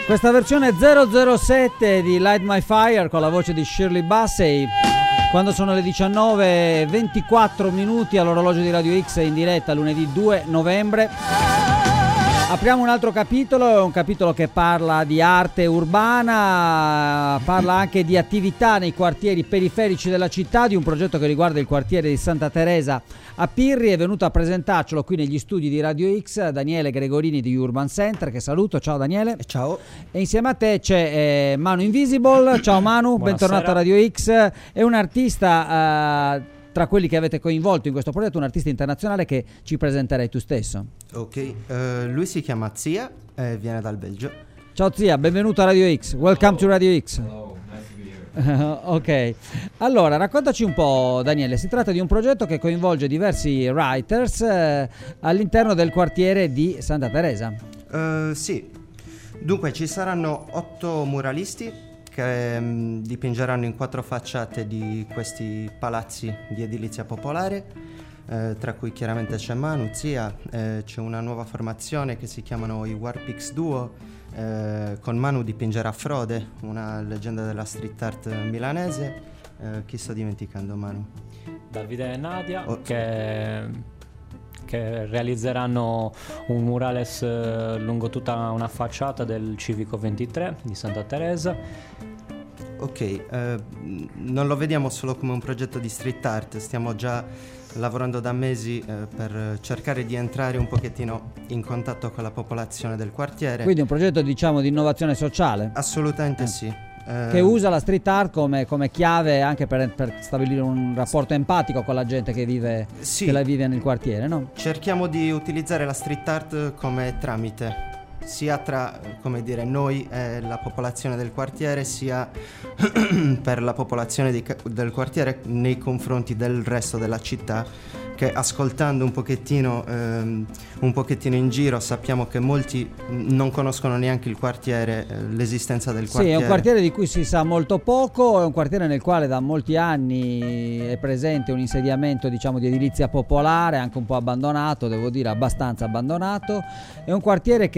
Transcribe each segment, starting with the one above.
Questa versione 007 di Light My Fire con la voce di Shirley Bassey, quando sono le 19:24 minuti all'orologio di Radio X in diretta lunedì 2 novembre. Apriamo un altro capitolo, è un capitolo che parla di arte urbana, parla anche di attività nei quartieri periferici della città, di un progetto che riguarda il quartiere di Santa Teresa a Pirri. È venuto a presentarcelo qui negli studi di Radio X Daniele Gregorini di Urban Center, che saluto. Ciao Daniele. Ciao. E insieme a te c'è Manu Invisible. Ciao Manu, bentornato a Radio X. È un artista tra quelli che avete coinvolto in questo progetto, un artista internazionale che ci presenterai tu stesso. Ok, lui si chiama Zia e viene dal Belgio. Ciao Zia, benvenuto a Radio X. Welcome to Radio X. Hello, nice to be here. Ok, allora raccontaci un po', Daniele. Si tratta di un progetto che coinvolge diversi writers all'interno del quartiere di Santa Teresa. Sì, dunque ci saranno 8 muralisti che dipingeranno in 4 facciate di questi palazzi di edilizia popolare, tra cui chiaramente c'è Manu, Zia, c'è una nuova formazione che si chiamano i Warpix Duo, con Manu dipingerà Frode, una leggenda della street art milanese. Chi sto dimenticando, Manu? Davide e Nadia, che realizzeranno un murales lungo tutta una facciata del Civico 23 di Santa Teresa. Ok, non lo vediamo solo come un progetto di street art, stiamo già lavorando da mesi per cercare di entrare un pochettino in contatto con la popolazione del quartiere. Quindi un progetto, diciamo, di innovazione sociale? Assolutamente sì. Che usa la street art come chiave anche per stabilire un rapporto empatico con la gente che vive, sì, che la vive nel quartiere, no? Cerchiamo di utilizzare la street art come tramite, sia tra, come dire, noi e la popolazione del quartiere, sia per la popolazione del quartiere nei confronti del resto della città, che ascoltando un pochettino in giro sappiamo che molti non conoscono neanche il quartiere, l'esistenza del quartiere. Sì, è un quartiere di cui si sa molto poco, è un quartiere nel quale da molti anni è presente un insediamento, diciamo, di edilizia popolare, anche un po' abbandonato, devo dire abbastanza abbandonato. È un quartiere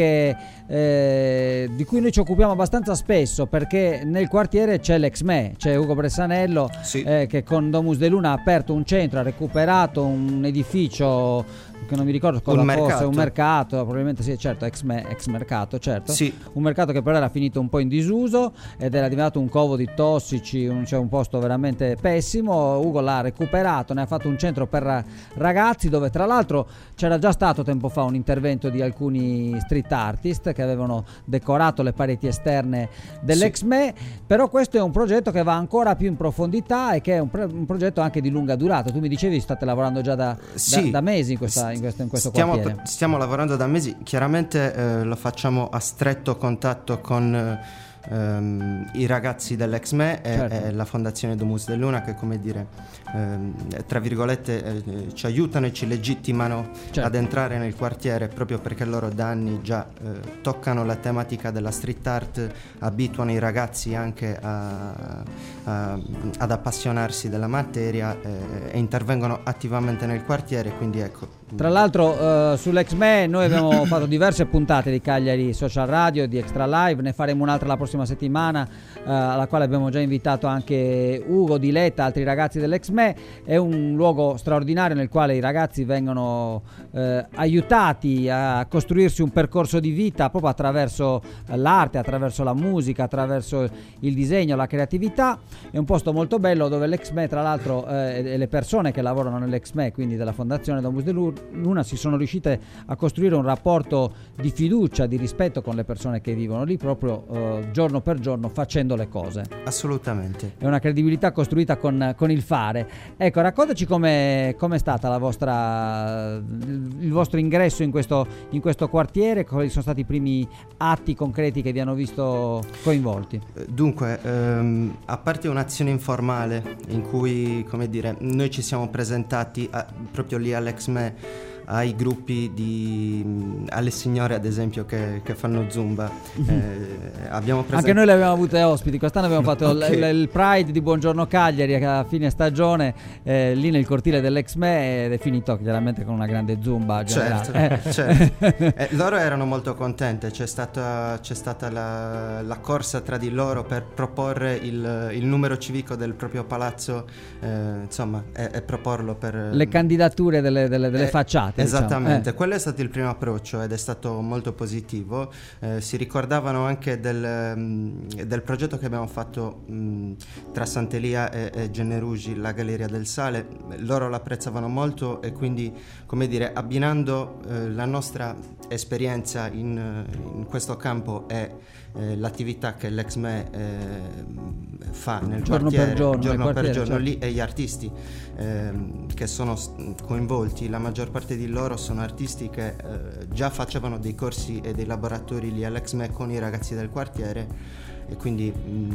di cui noi ci occupiamo abbastanza spesso, perché nel quartiere c'è l'ex-ME, c'è Ugo Bressanello, sì, che con Domus de Luna ha aperto un centro, ha recuperato un edificio che non mi ricordo cosa fosse, un mercato, probabilmente sì, certo, ex mercato, certo, sì. Un mercato che però era finito un po' in disuso ed era diventato un covo di tossici, cioè un posto veramente pessimo. Ugo l'ha recuperato, ne ha fatto un centro per ragazzi, dove tra l'altro c'era già stato tempo fa un intervento di alcuni street artist che avevano decorato le pareti esterne dell'ex ME, però questo è un progetto che va ancora più in profondità e che è un progetto anche di lunga durata. Tu mi dicevi state lavorando già da mesi in questo quartiere. Stiamo lavorando da mesi, chiaramente lo facciamo a stretto contatto con i ragazzi dell'ex ME e la fondazione Domus de Luna, che, come dire, tra virgolette ci aiutano e ci legittimano, certo, ad entrare nel quartiere, proprio perché loro da anni già toccano la tematica della street art, abituano i ragazzi anche ad appassionarsi della materia e intervengono attivamente nel quartiere, quindi ecco. Tra l'altro sull'ex ME noi abbiamo fatto diverse puntate di Cagliari Social Radio, di Extra Live, ne faremo un'altra la prossima settimana, alla quale abbiamo già invitato anche Ugo, Diletta, altri ragazzi dell'ex ME. È un luogo straordinario nel quale i ragazzi vengono aiutati a costruirsi un percorso di vita proprio attraverso l'arte, attraverso la musica, attraverso il disegno, la creatività. È un posto molto bello dove l'ex ME, tra l'altro, e le persone che lavorano nell'ex ME, quindi della fondazione Domus de Luna, si sono riuscite a costruire un rapporto di fiducia, di rispetto con le persone che vivono lì, proprio giorno per giorno, facendo le cose. Assolutamente. È una credibilità costruita con il fare. Ecco, raccontaci com'è stata il vostro ingresso in questo quartiere, quali sono stati i primi atti concreti che vi hanno visto coinvolti. Dunque, a parte un'azione informale in cui, come dire, noi ci siamo presentati proprio lì all'ex ME ai gruppi alle signore ad esempio che fanno zumba. Abbiamo Anche noi le abbiamo avute ospiti, quest'anno abbiamo fatto il Pride di Buongiorno Cagliari a fine stagione, lì nel cortile dell'Exme, ed è finito chiaramente con una grande zumba generale. Certo. Loro erano molto contente, c'è stata la corsa tra di loro per proporre il numero civico del proprio palazzo, insomma, e proporlo per le candidature delle facciate. Esattamente, diciamo. Quello è stato il primo approccio ed è stato molto positivo. Si ricordavano anche del progetto che abbiamo fatto tra Sant'Elia e Gennerugi, la Galleria del Sale. Loro l'apprezzavano molto e quindi, come dire, abbinando la nostra esperienza in questo campo e l'attività che l'Exme fa nel quartiere, giorno per giorno, certo. Lì, e gli artisti che sono coinvolti, la maggior parte di loro sono artisti che già facevano dei corsi e dei laboratori lì all'Exme con i ragazzi del quartiere, e quindi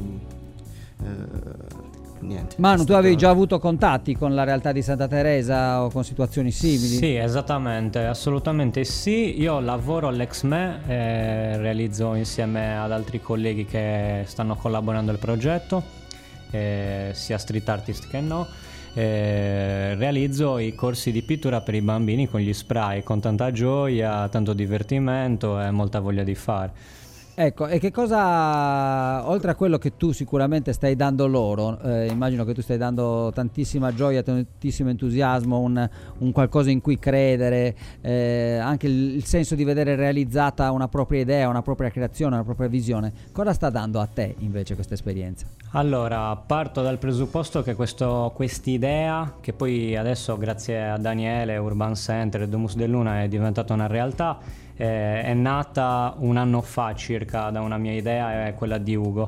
niente. Manu, tu avevi già avuto contatti con la realtà di Santa Teresa o con situazioni simili? Sì, esattamente, assolutamente sì. Io lavoro all'Exme e realizzo insieme ad altri colleghi che stanno collaborando al progetto, sia street artist che no. Realizzo i corsi di pittura per i bambini con gli spray, con tanta gioia, tanto divertimento e molta voglia di fare. Ecco, e che cosa, oltre a quello che tu sicuramente stai dando loro, immagino che tu stai dando tantissima gioia, tantissimo entusiasmo, un qualcosa in cui credere, anche il senso di vedere realizzata una propria idea, una propria creazione, una propria visione. Cosa sta dando a te invece questa esperienza? Allora, parto dal presupposto che quest'idea, che poi adesso grazie a Daniele, Urban Center e Domus dell'Una è diventata una realtà, è nata un anno fa circa da una mia idea e quella di Ugo.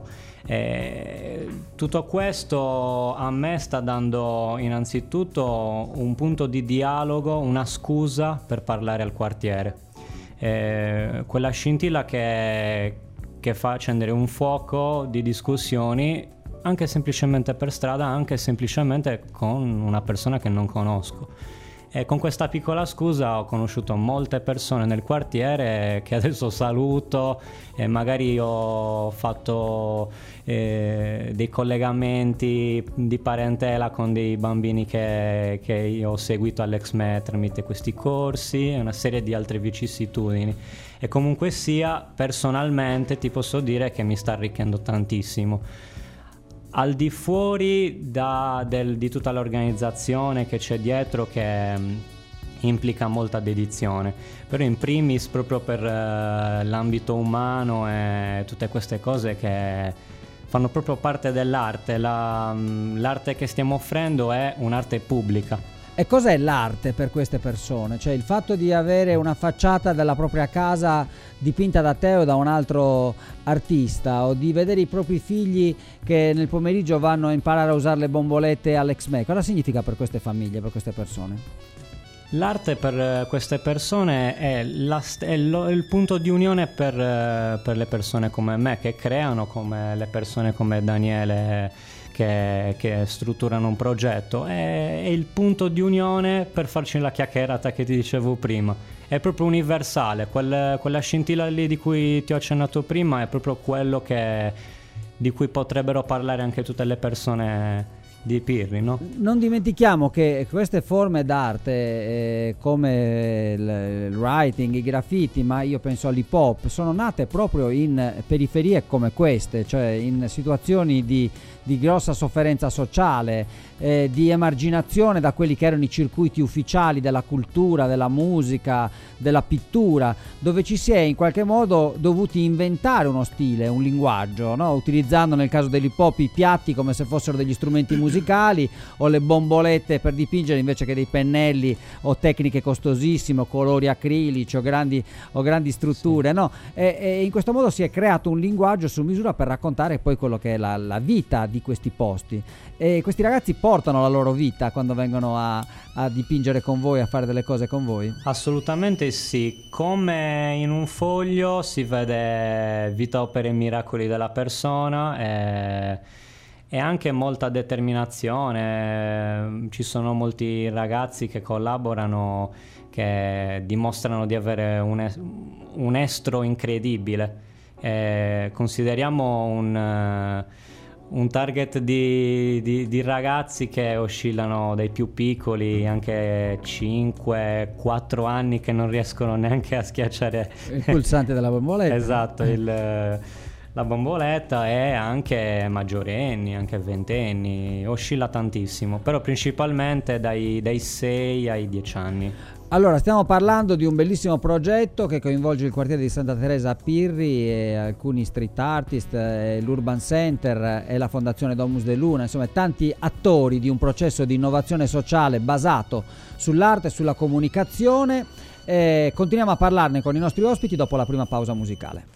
Tutto questo a me sta dando innanzitutto un punto di dialogo, una scusa per parlare al quartiere, quella scintilla che fa accendere un fuoco di discussioni, anche semplicemente per strada, anche semplicemente con una persona che non conosco. E con questa piccola scusa ho conosciuto molte persone nel quartiere che adesso saluto, e magari ho fatto dei collegamenti di parentela con dei bambini che io ho seguito all'Exme tramite questi corsi e una serie di altre vicissitudini. E comunque sia, personalmente ti posso dire che mi sta arricchendo tantissimo. Al di fuori di tutta l'organizzazione che c'è dietro, che implica molta dedizione, però in primis proprio per l'ambito umano e tutte queste cose che fanno proprio parte dell'arte. L'arte che stiamo offrendo è un'arte pubblica. E cos'è l'arte per queste persone? Cioè il fatto di avere una facciata della propria casa dipinta da te o da un altro artista, o di vedere i propri figli che nel pomeriggio vanno a imparare a usare le bombolette all'Exme, cosa significa per queste famiglie, per queste persone? L'arte per queste persone è il punto di unione per le persone come me, che creano, come le persone come Daniele che strutturano un progetto. È il punto di unione per farci la chiacchierata che ti dicevo prima. È proprio universale, quella scintilla lì di cui ti ho accennato prima è proprio quello di cui potrebbero parlare anche tutte le persone di Pirri, no? Non dimentichiamo che queste forme d'arte, come il writing, i graffiti, ma io penso all'hip hop, sono nate proprio in periferie come queste, cioè in situazioni di grossa sofferenza sociale, di emarginazione da quelli che erano i circuiti ufficiali della cultura, della musica, della pittura, dove ci si è in qualche modo dovuti inventare uno stile, un linguaggio, no? Utilizzando nel caso dell'hip hop i piatti come se fossero degli strumenti musicali, o le bombolette per dipingere invece che dei pennelli o tecniche costosissime, o colori acrilici o grandi strutture, sì. No? E in questo modo si è creato un linguaggio su misura per raccontare poi quello che è la vita di questi posti. E questi ragazzi portano la loro vita quando vengono a dipingere con voi, a fare delle cose con voi? Assolutamente sì, come in un foglio si vede vita, opere e miracoli della persona, e anche molta determinazione. Ci sono molti ragazzi che collaborano, che dimostrano di avere un estro incredibile. Consideriamo un target di ragazzi che oscillano dai più piccoli, anche 5-4 anni, che non riescono neanche a schiacciare il pulsante della bomboletta. Esatto, la bomboletta, e anche maggiorenni, anche ventenni, oscilla tantissimo, però principalmente dai 6 ai 10 anni. Allora, stiamo parlando di un bellissimo progetto che coinvolge il quartiere di Santa Teresa a Pirri e alcuni street artist, l'Urban Center e la Fondazione Domus Dell'Una, insomma tanti attori di un processo di innovazione sociale basato sull'arte e sulla comunicazione. Continuiamo a parlarne con i nostri ospiti dopo la prima pausa musicale.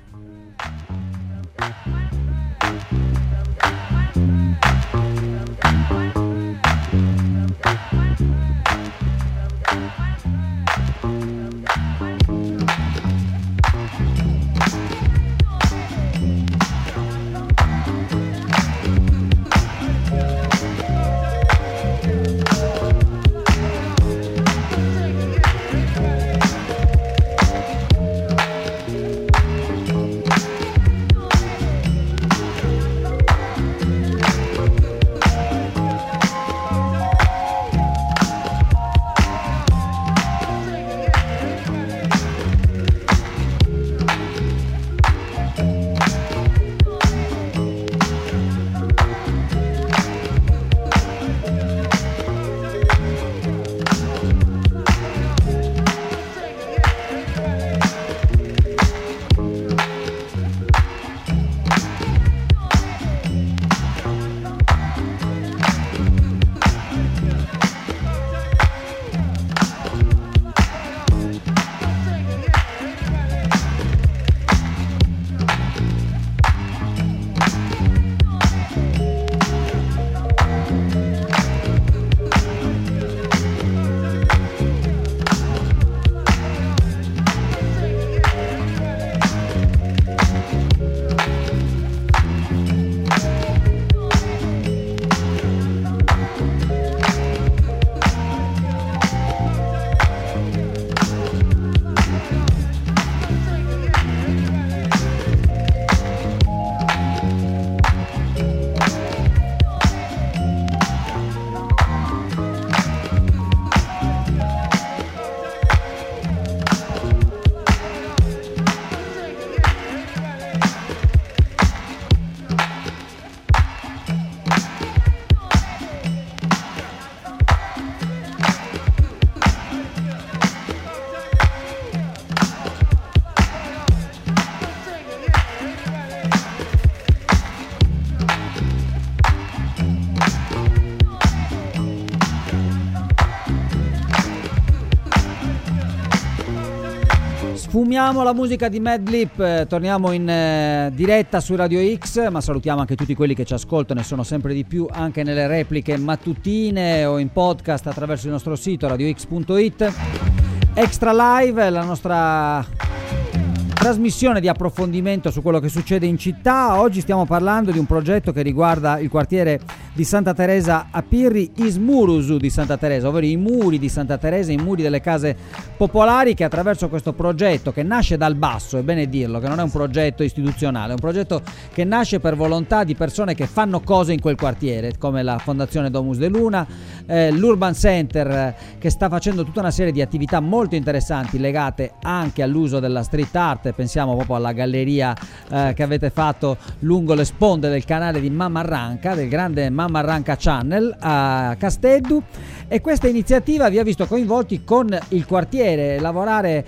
Sfumiamo la musica di Madlib, torniamo in diretta su Radio X, ma salutiamo anche tutti quelli che ci ascoltano e sono sempre di più anche nelle repliche mattutine o in podcast attraverso il nostro sito radiox.it. Extra Live, la nostra trasmissione di approfondimento su quello che succede in città. Oggi stiamo parlando di un progetto che riguarda il quartiere di Santa Teresa a Pirri, Ismurusu di Santa Teresa, ovvero i muri di Santa Teresa, i muri delle case popolari, che attraverso questo progetto che nasce dal basso, è bene dirlo, che non è un progetto istituzionale, è un progetto che nasce per volontà di persone che fanno cose in quel quartiere, come la Fondazione Domus Dell'Una, l'Urban Center, che sta facendo tutta una serie di attività molto interessanti legate anche all'uso della street art. Pensiamo proprio alla galleria che avete fatto lungo le sponde del canale di Mamma Arranca, del grande Mamma Arranca Channel a Casteddu, e questa iniziativa vi ha visto coinvolti con il quartiere, lavorare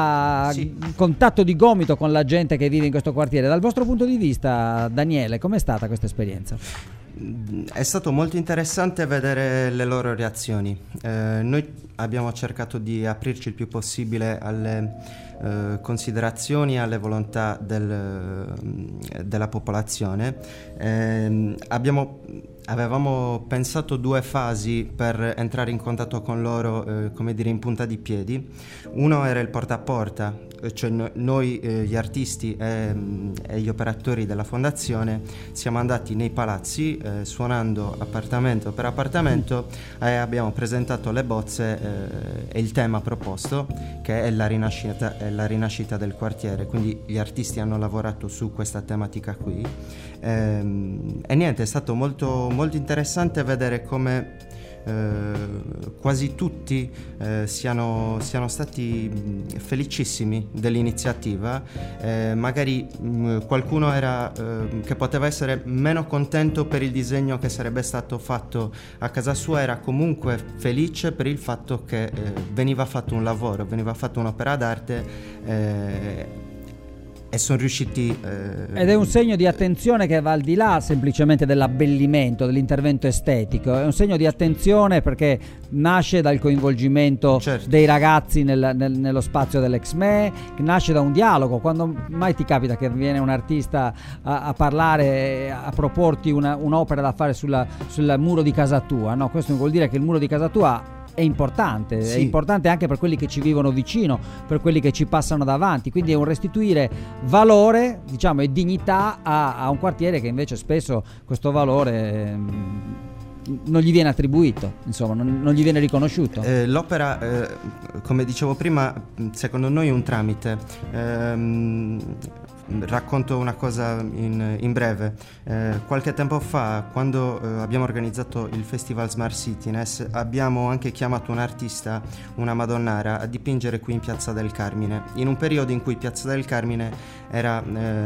a contatto di gomito con la gente che vive in questo quartiere. Dal vostro punto di vista, Daniele, com'è stata questa esperienza? È stato molto interessante vedere le loro reazioni. Noi abbiamo cercato di aprirci il più possibile alle considerazioni, alle volontà della popolazione. Abbiamo avevamo pensato 2 fasi per entrare in contatto con loro, come dire, in punta di piedi. Uno era il porta a porta, cioè noi gli artisti e gli operatori della fondazione siamo andati nei palazzi suonando appartamento per appartamento e abbiamo presentato le bozze e il tema proposto, che è la rinascita del quartiere. Quindi gli artisti hanno lavorato su questa tematica qui e niente, è stato molto, molto interessante vedere come quasi tutti siano stati felicissimi dell'iniziativa. Magari qualcuno era che poteva essere meno contento per il disegno che sarebbe stato fatto a casa sua, era comunque felice per il fatto che veniva fatto un lavoro, veniva fatto un'opera d'arte e sono riusciti ed è un segno di attenzione che va al di là semplicemente dell'abbellimento, dell'intervento estetico. È un segno di attenzione perché nasce dal coinvolgimento dei ragazzi nello spazio dell'Exme, che nasce da un dialogo. Quando mai ti capita che viene un artista a parlare, a proporti un'opera da fare sul muro di casa tua, no? Questo vuol dire che il muro di casa tua è importante, sì. È importante anche per quelli che ci vivono vicino, per quelli che ci passano davanti, quindi è un restituire valore, diciamo, e dignità a un quartiere che invece spesso questo valore non gli viene attribuito, insomma, non gli viene riconosciuto. L'opera, come dicevo prima, secondo noi è un tramite. Racconto una cosa in breve. Qualche tempo fa, quando abbiamo organizzato il Festival Smart Cityness, abbiamo anche chiamato un artista, una Madonnara, a dipingere qui in Piazza del Carmine, in un periodo in cui Piazza del Carmine era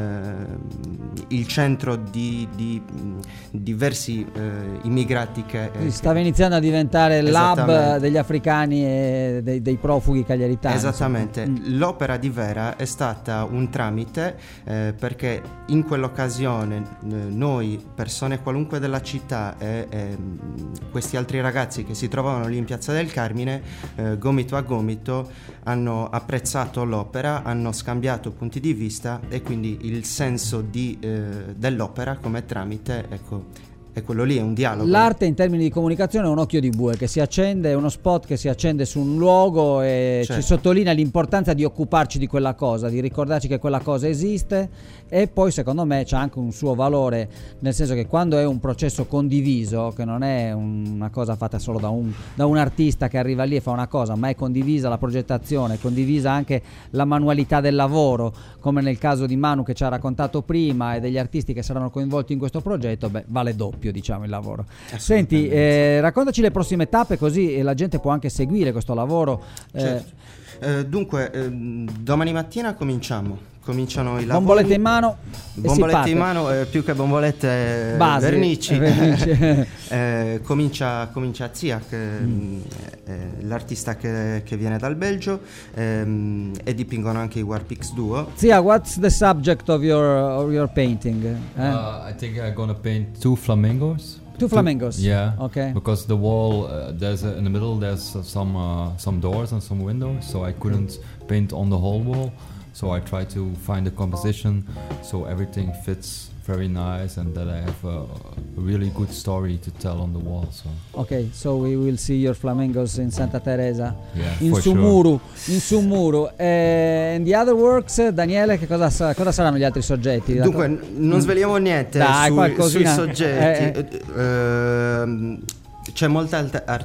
il centro di diversi immigrati che stava iniziando a diventare l'hub degli africani e dei profughi cagliaritani. Esattamente. L'opera di Vera è stata un tramite, perché in quell'occasione noi, persone qualunque della città e questi altri ragazzi che si trovavano lì in Piazza del Carmine, gomito a gomito hanno apprezzato l'opera, hanno scambiato punti di vista e quindi il senso dell'opera come tramite, ecco, è quello lì, è un dialogo. L'arte in termini di comunicazione è un occhio di bue che si accende, è uno spot che si accende su un luogo e ci sottolinea l'importanza di occuparci di quella cosa, di ricordarci che quella cosa esiste. E poi secondo me c'è anche un suo valore, nel senso che quando è un processo condiviso, che non è una cosa fatta solo da un artista che arriva lì e fa una cosa, ma è condivisa la progettazione, è condivisa anche la manualità del lavoro, come nel caso di Manu che ci ha raccontato prima e degli artisti che saranno coinvolti in questo progetto, vale doppio, diciamo, il lavoro. Senti, raccontaci le prossime tappe, così la gente può anche seguire questo lavoro. Dunque, domani mattina cominciano i lavori. Bombolette in mano. Bombolette in mano, più che bombolette, vernici. Comincia Zia, l'artista che viene dal Belgio, e dipingono anche i Warpix Duo. Zia, what's the subject of your painting? I think I'm gonna paint 2 flamingos. 2 flamingos. Yeah. Okay. Because the wall, in the middle there's some doors and some windows, so I couldn't paint on the whole wall. So I try to find a composition so everything fits very nice and that I have a really good story to tell on the wall. So. Okay, so we will see your flamingos in Santa Teresa, yeah, in Sumuru. And the other works, Daniele, cosa saranno gli altri soggetti? Dunque, non sveliamo niente sui soggetti. C'è molta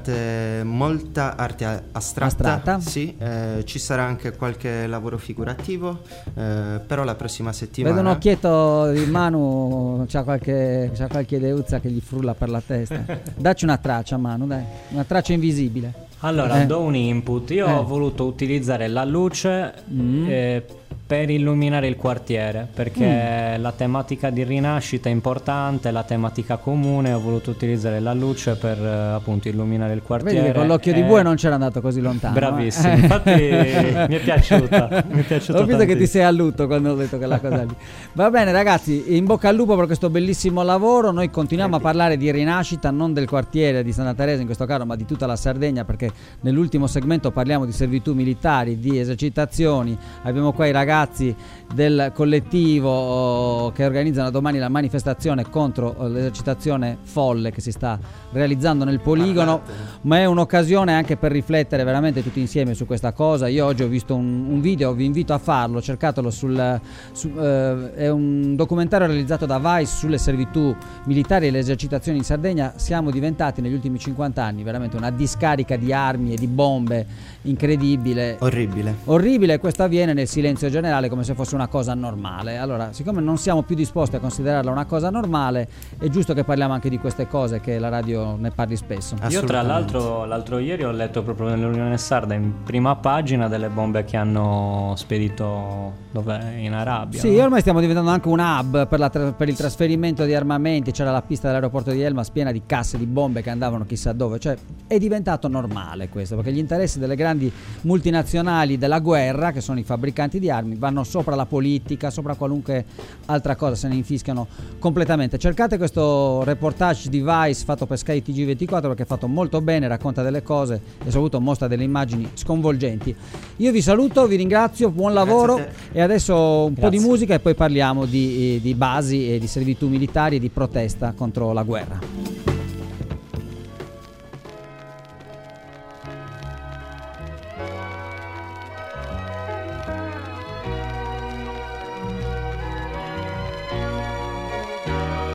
arte astratta. Sì, ci sarà anche qualche lavoro figurativo, però la prossima settimana. Vedo un occhietto di Manu, c'ha qualche ideuzza che gli frulla per la testa. Dacci una traccia, Manu, dai, una traccia invisibile. Allora, do un input. Io ho voluto utilizzare la luce per illuminare il quartiere, perché la tematica di rinascita è importante, la tematica comune, ho voluto utilizzare la luce per appunto illuminare il quartiere. Vedi che con l'occhio di bue non c'era andato così lontano. Bravissimo, infatti mi è piaciuta. Ho visto che ti sei allutto quando ho detto quella cosa lì. Va bene ragazzi, in bocca al lupo per questo bellissimo lavoro. Noi continuiamo a parlare di rinascita, non del quartiere di Santa Teresa in questo caso, ma di tutta la Sardegna, perché nell'ultimo segmento parliamo di servitù militari, di esercitazioni. Abbiamo qua i ragazzi del collettivo che organizzano domani la manifestazione contro l'esercitazione folle che si sta realizzando nel poligono, ma è un'occasione anche per riflettere veramente tutti insieme su questa cosa. Io oggi ho visto un video, vi invito a farlo, cercatelo è un documentario realizzato da Vice sulle servitù militari e le esercitazioni in Sardegna. Siamo diventati negli ultimi 50 anni veramente una discarica di armi e di bombe incredibile, orribile. Questo avviene nel silenzio generale, come se fosse una cosa normale. Allora, siccome non siamo più disposti a considerarla una cosa normale, è giusto che parliamo anche di queste cose, che la radio ne parli spesso. Io tra l'altro ieri ho letto proprio nell'Unione Sarda in prima pagina delle bombe che hanno spedito in Arabia. Sì, ormai stiamo diventando anche un hub per il trasferimento di armamenti. C'era la pista dell'aeroporto di Elmas piena di casse di bombe che andavano chissà dove. Cioè, è diventato normale questo, perché gli interessi delle grandi multinazionali della guerra, che sono i fabbricanti di armi, vanno sopra la politica, sopra qualunque altra cosa, se ne infischiano completamente. Cercate questo reportage di Vice fatto per Sky TG24, perché è fatto molto bene, racconta delle cose e soprattutto mostra delle immagini sconvolgenti. Io vi saluto, vi ringrazio, buon lavoro, e adesso un po' di musica e poi parliamo di basi e di servitù militari e di protesta contro la guerra.